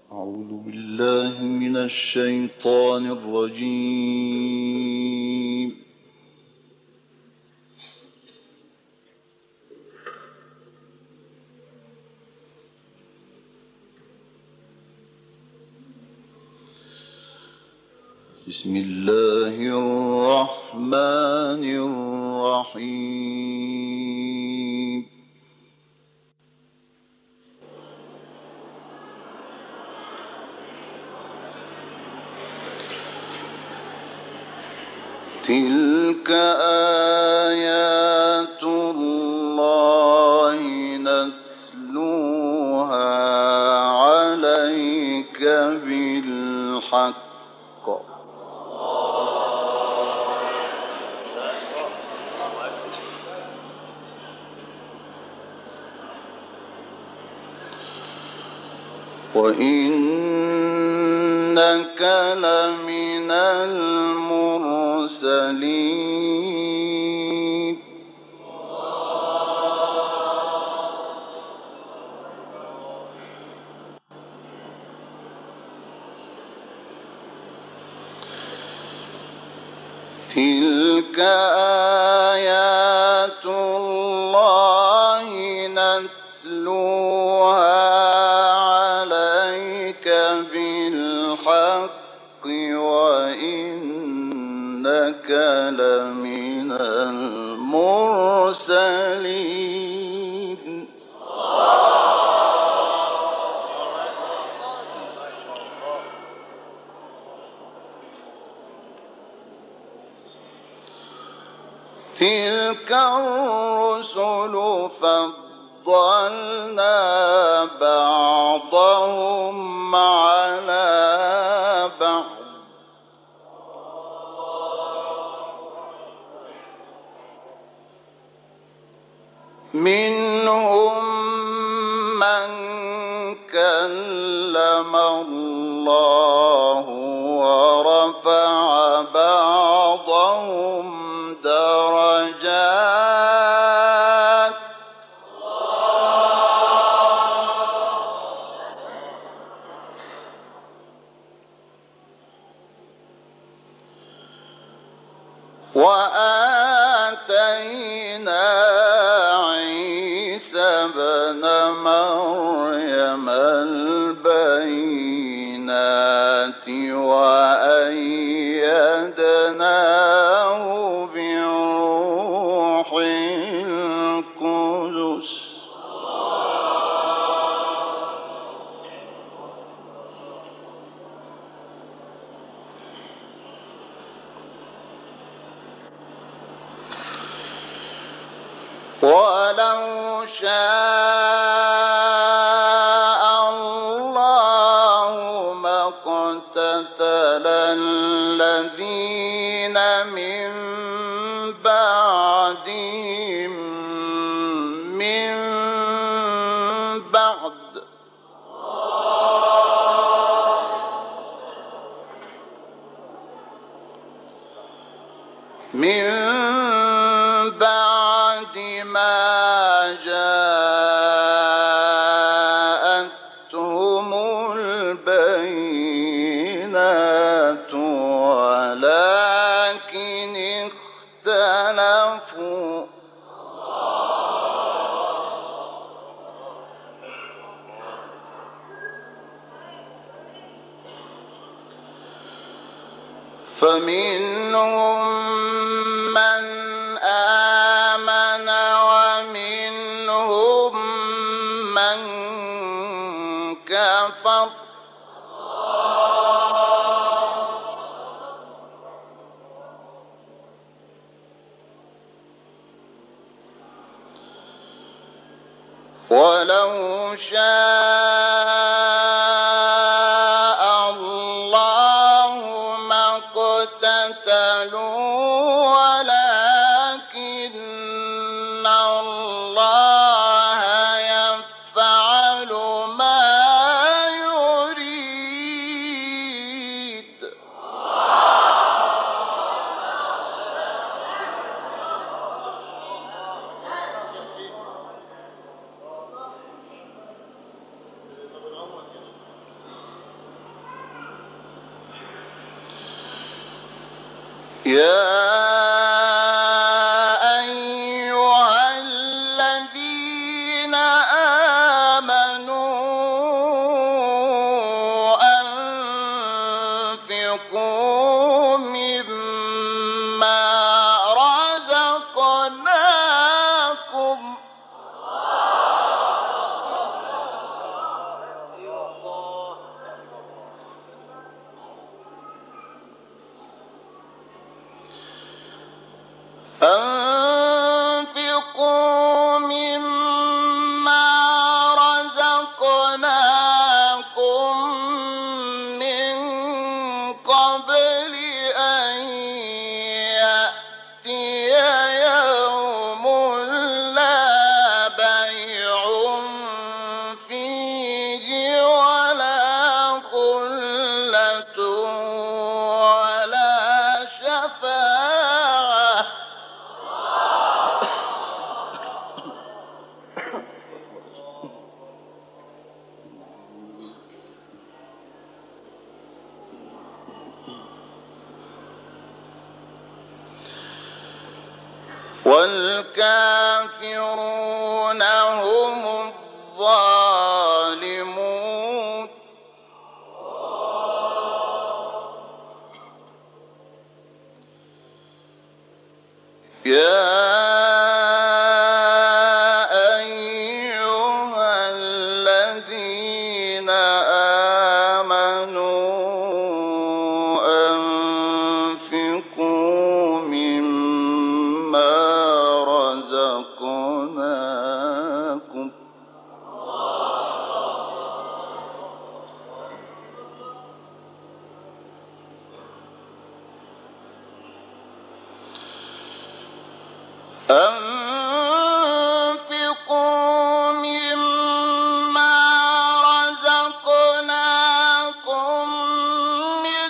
أعوذ بالله من الشيطان الرجيم. بسم الله الرحمن الرحيم. تلك آيات الله نتلوها عليك بالحق. وإنك لمن المرسلين. تلك آيات الله نتلوها عليك بالحق وإنك لمن المرسلين. تلك الرسل فضلنا بعضهم على بعض منهم من كلم الله ورفع بعضهم درجات وآتينا عيسى ابن مريم البينات وأيدناه بروح القدس ولو شاء الله ما اقتتل الذين من بعدهم من بعد ما جاءتهم البينات ولكن اختلفوا فمنهم من آمن ومنهم من كفر ولو شاء الله ما اقتتلوا ولكن الله يفعل ما يريد. يا أيها الذين آمنوا أنفقوا مما رزقناكم أنفقوا مما رزقناكم من قبل أن يأتي يوم لا بيع فيه ولا خلة ولا شفاعة والكافرون هم الظالمون يا أيها الذين آمنوا أنفقوا مما رزقناكم أنفقوا مما رزقناكم من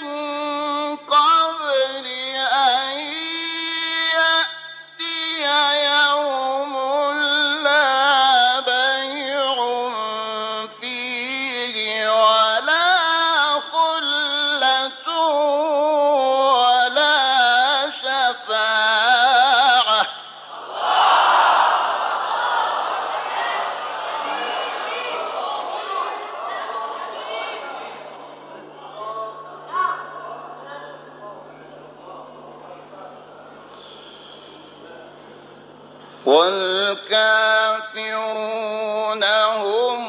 قبل أن يأتي يوم لا بيع فيه ولا خلة ولا شفاعة والكافرون هم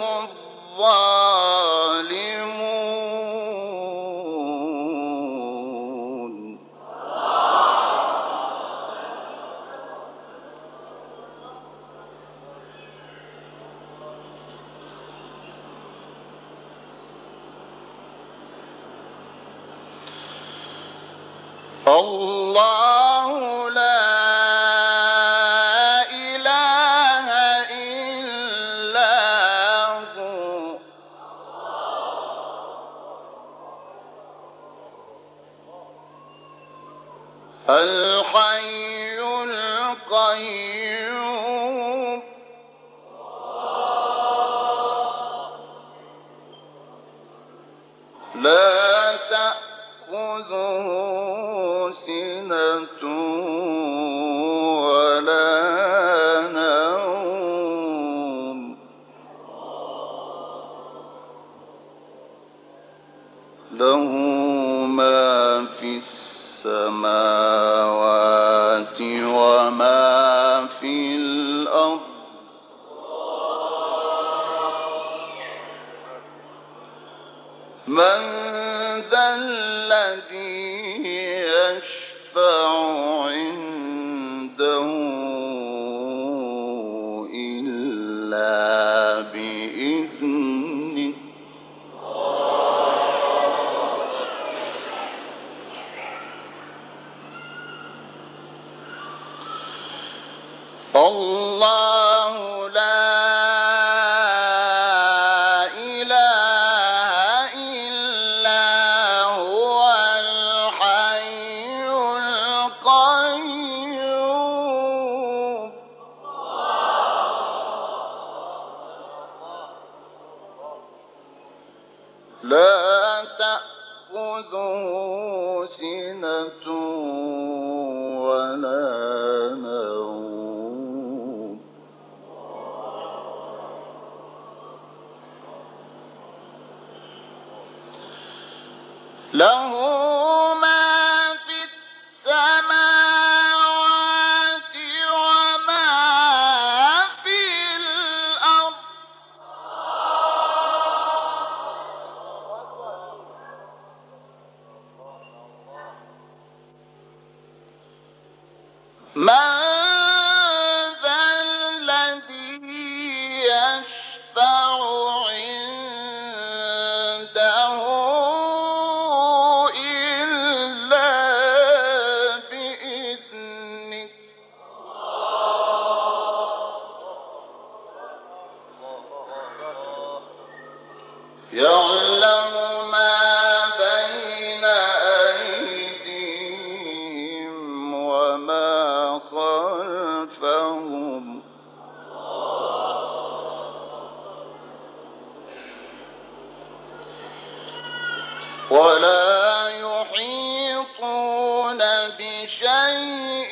الظالمون الله لا إله إلا هو الحي القيوم لا تأخذه سنة ولا نوم له ما في السماوات وما في الأرض من ذا الذي يشفع عنده إلا بإذنه الله لا إله إلا هو الحي القيوم لا تأخذه تأخذه سنة ولا نوم له ما في السماوات وما في الأرض من ذا الذي يشفع عنده إلا بإذنه يعلم ما بين أيديهم وما خلفهم ولا يحيطون بشيء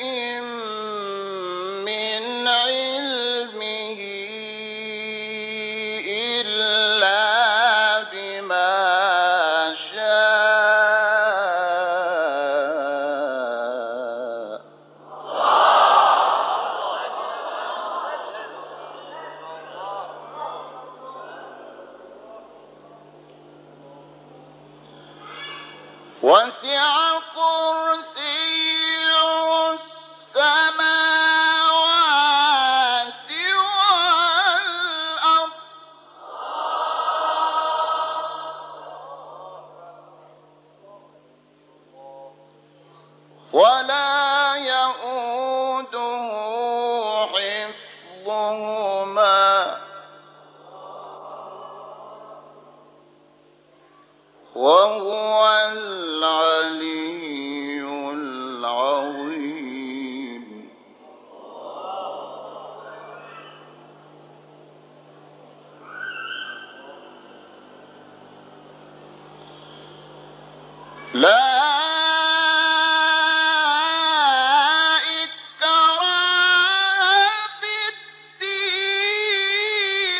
من علمه إلا بما شاء وسع كرسيه السماوات والأرض ولا يئوده حفظهما وهو العلي العظيم لا إكراه في الدين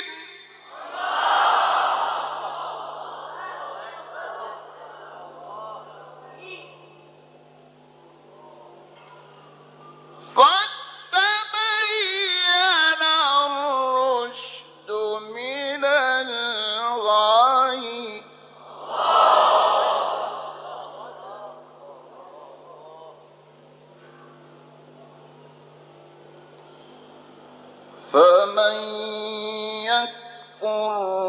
قد تبين الرشد من الغي فمن يكفر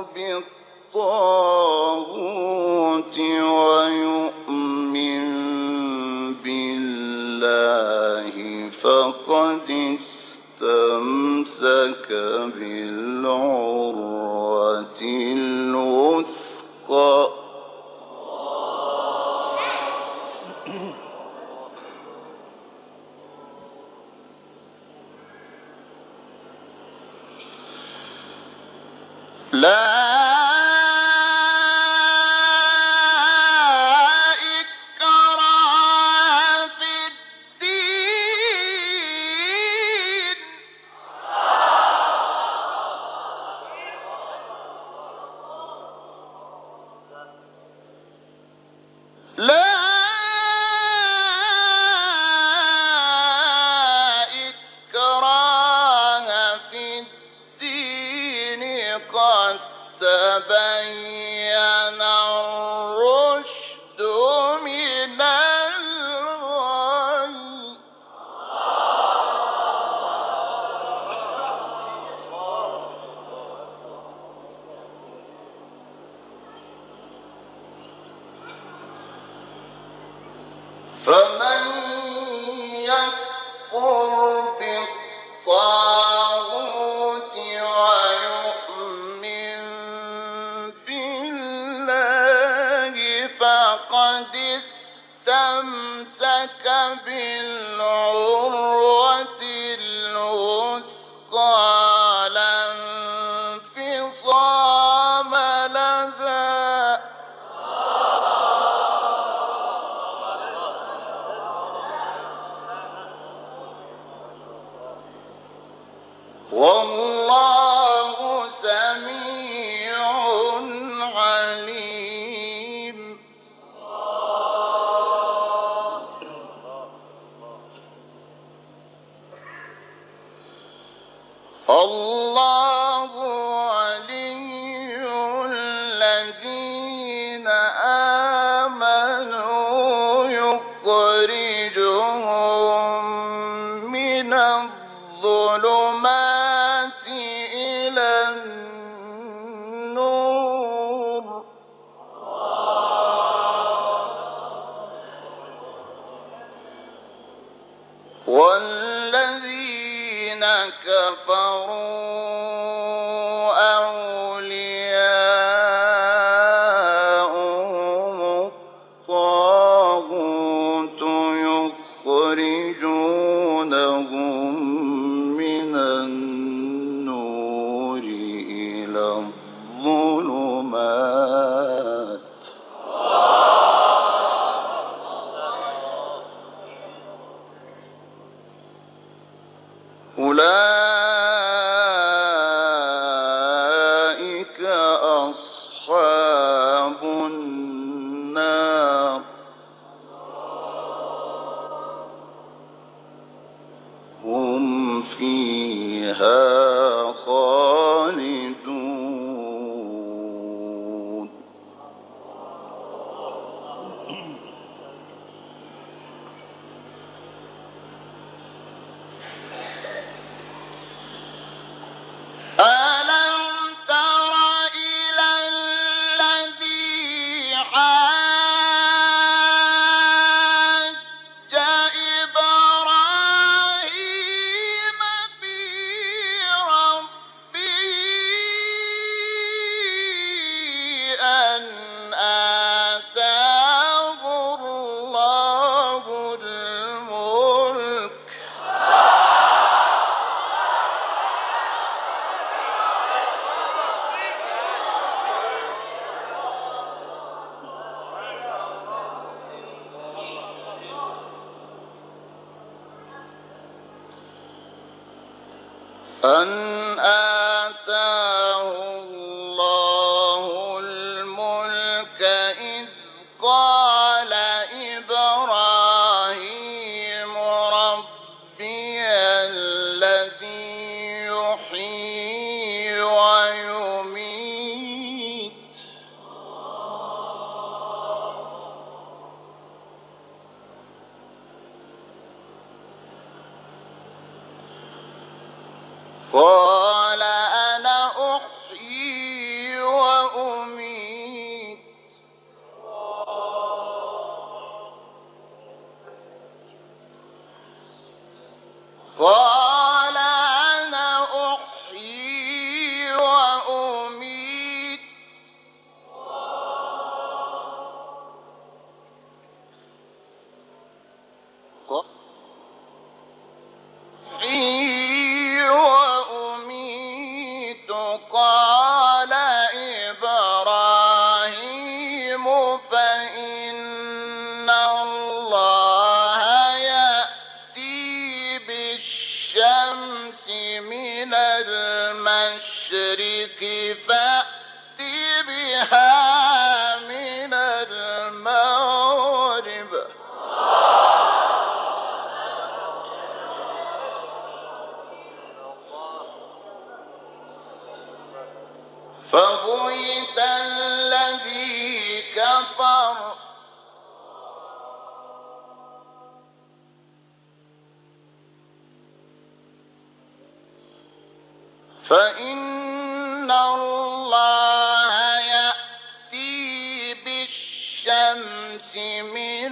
بالطاغوت ويؤمن بالله فقد استمسك بالعروة الوثقى لا إكراه في الدين لا إكراه في الدين قد تبين الرشد من الغي فمن يكفر بالطاغوت ويؤمن بالله فقد استمسك بالعروة الوثقى لا انفصام لها الله ولي الذين آمنوا يخرجهم من الظلمات إلى النور والذين كفروا أولياؤهم الطاغوت يخرجونهم من النور إلى الظلمات أولئك أصحاب النار هم فيها خالدون ألم تر إلى الذي حاج إبراهيم في ربه أن آتاه الله الملك أن آتاه الله الملك إذ قال إبراهيم ربي الذي يحيي ويميت قال أنا أحيي وأميت قال أنا أحيي وأميت أحيي وأميت قال إبراهيم فإن الله يأتي بالشمس من المشرق فأت بها من المغرب فبهت الذي كفر فإن الله يأتي بالشمس من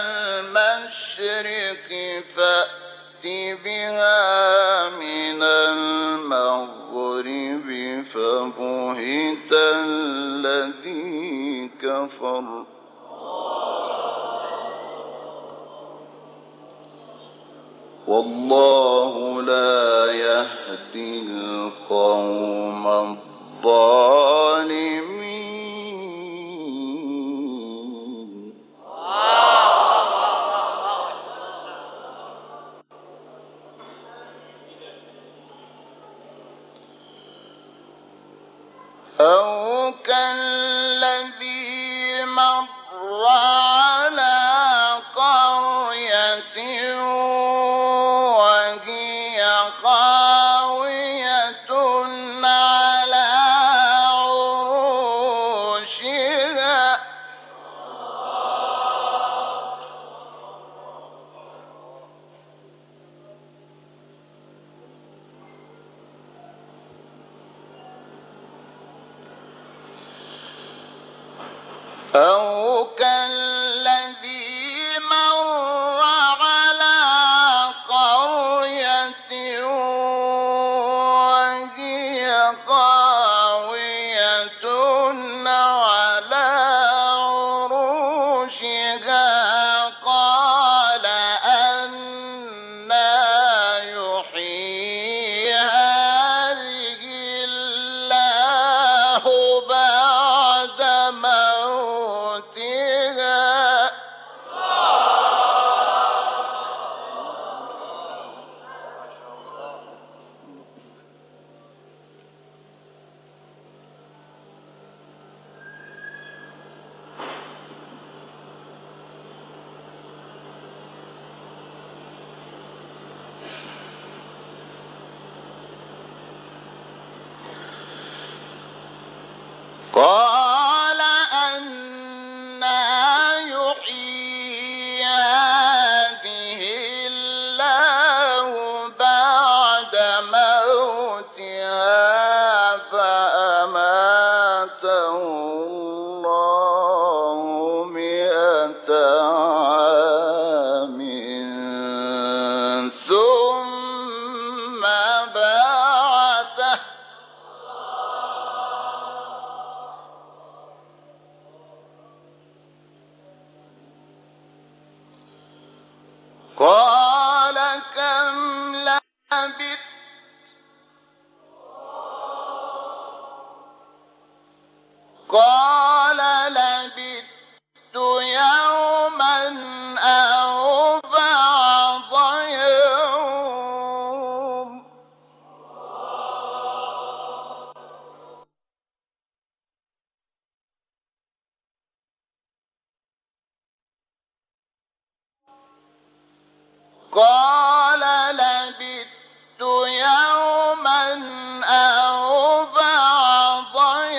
المشرق فأت بها من المغرب فبهت الذي كفر والله لا يهدي القوم الظالمين أو كالذي مر على قرية وهي خاوية أو كالذي مر على قرية وهي خاوية على عروشها قال أنى يحيي هذه الله بعد موتها قال أنى يحيي هذه الله بعد موتها فأماته الله 100 عام ثم بعثه قال كم لبثت قال لبثت يوما أو بعض يوم قال لبثت يوما أو بعض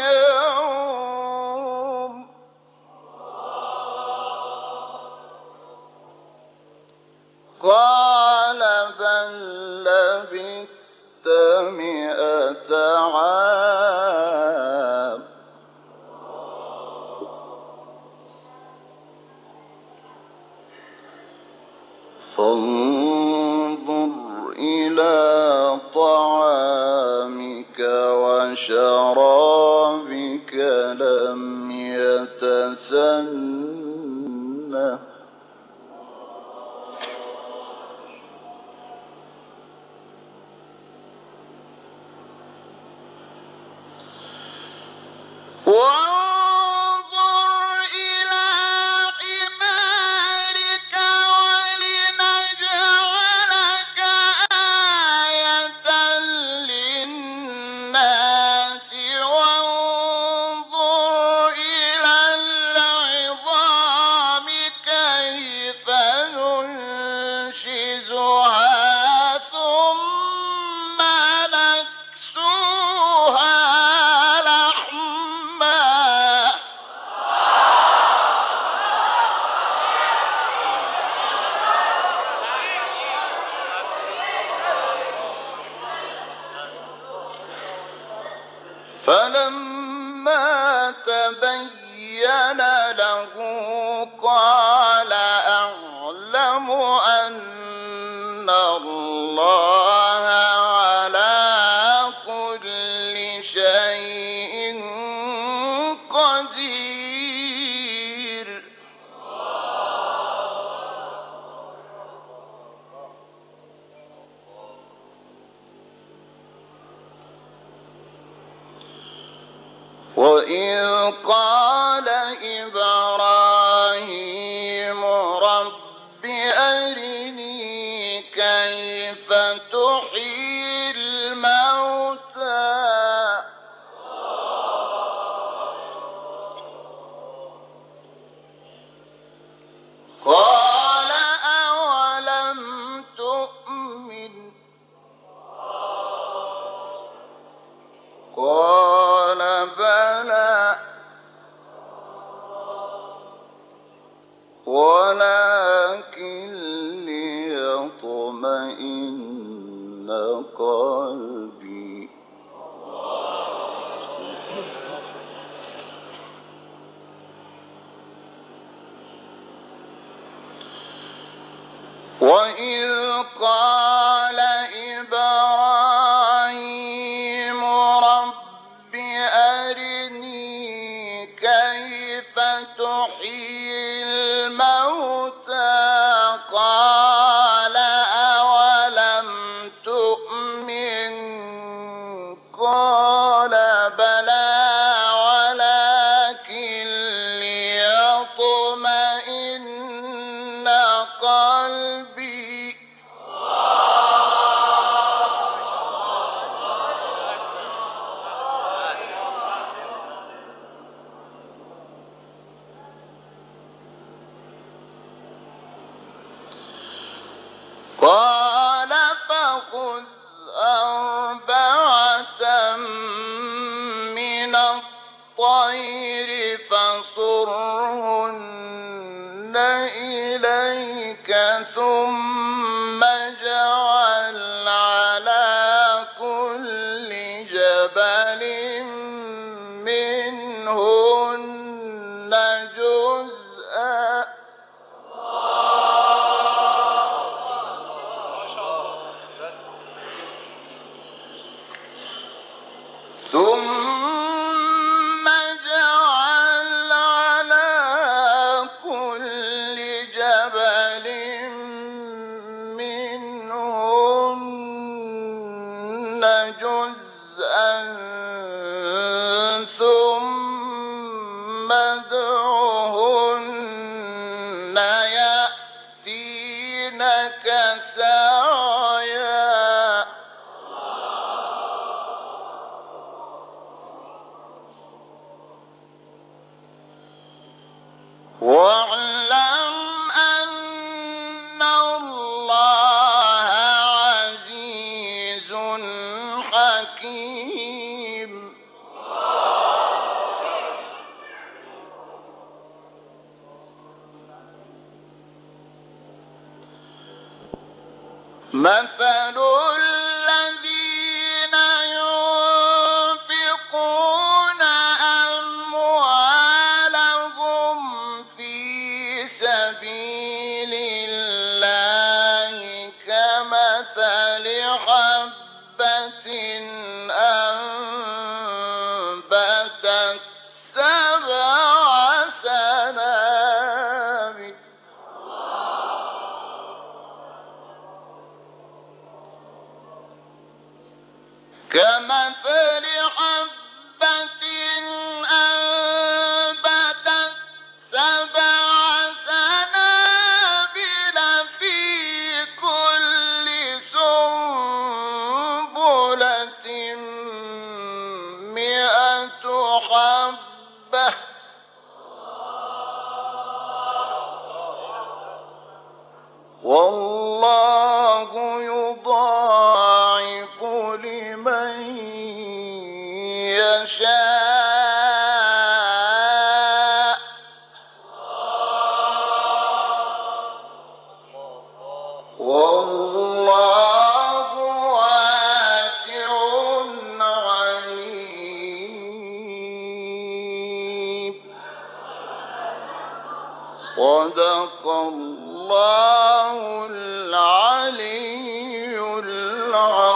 يوم قال بل لبثت 100 عام فانظر إلى طعامك وشرابك لم يتسنه وانظر إلى حمارك ولنجعلك آية للناس وانظر إلى العظام كيف ننشزها ثم نكسوها لحما فلما تبين له قال أعلم أن الله على كل شيء قدير وإذ قال إبراهيم رب أرني كيف تحيي الموتى قال أولم تؤمن قال بلى ولكن ليطمئن قلبي. وإذ قال إبراهيم رب أرني كيف تحيي الموتى قال أولم تؤمن قال بلى ولكن ليطمئن قلبي. قال فخذ أربعة من الطير فصرهن إليك ثم اجعل على كل جبل منهن جزءا ثم اجعل على كل جبل منهن جزءا ثم ادعهن يأتينك سعيا. واعلم أن الله عزيز حكيم. مثل الذين ينفقون أموالهم في سبيل الله كمثل حبة أنبتت 7 سنابل كمثل حبة أنبتت 7 سنابل في كل سنبلة 100 حبة والله يضاعف لمن يشاء والله واسع عليم. صدق الله العلي العظيم.